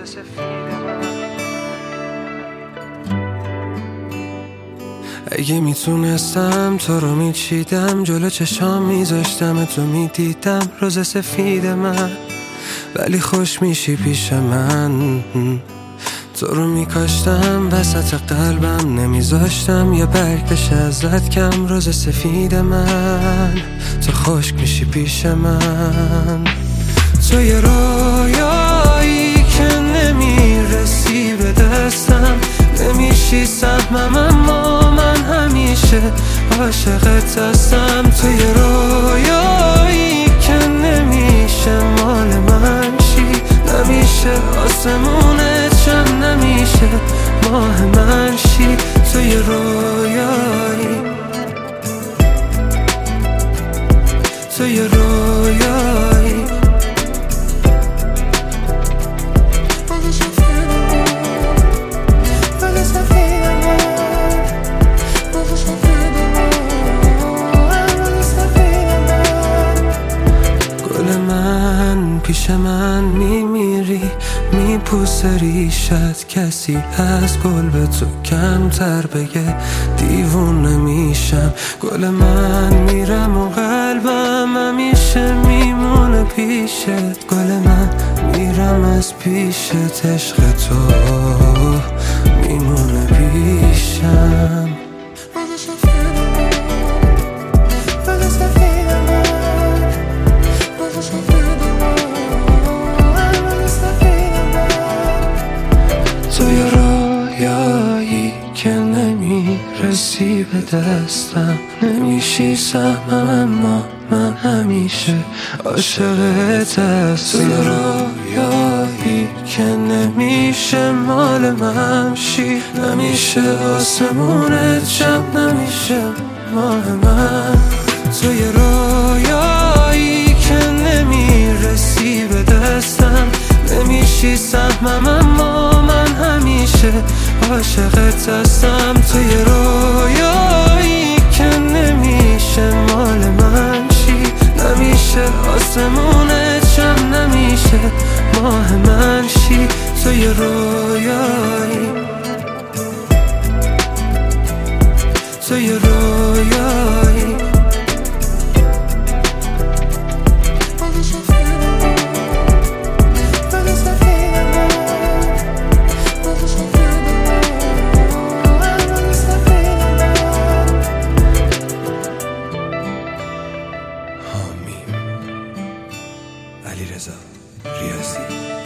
سفید من. اگه میتونستم تو رو میچیدم، جلو چشام میذاشتم تو میدیدم روز سفید من. ولی خوش میشی پیش من، تو رو میکاشتم وسط قلبم، نمیذاشتم یه برگ بشه ازت کم روز سفید من. تو خشک میشی پیش من، تو یه رویایی که نمیرسی به دستم، نمیشی سهمم اما من همیشه عاشقت هستم. تو یه رویایی که نمیشه مال من شی، نمیشه آسمونت شم، نمیشه ماه من شی. تو یه رویایی، تو یه رویایی، پیش من میمیری، میپوسه ریشت، کسی از گل به تو کمتر بگه دیوونه میشم. گل من میرم و قلبم همیشه میمونه پیشت، گل من میرم از پیشت، عشق تو میمونه پیشم. توی رویایی که نمیرسی به دستم، نمیشی سهمم اما من همیشه عاشقت هستم. توی رویایی که نمیشه مال من شی، نمیشه آسمونت شم، نمیشه ماه من. توی رویایی که نمیرسی به دستم، نمیشی سهمم اما من همیشه عاشقت هستم. توی رویایی که نمیشه مال من شی، نمیشه آسمونت شم، نمیشه ماه من شی. توی رویایی، توی رویایی، علیرضا ریاضی.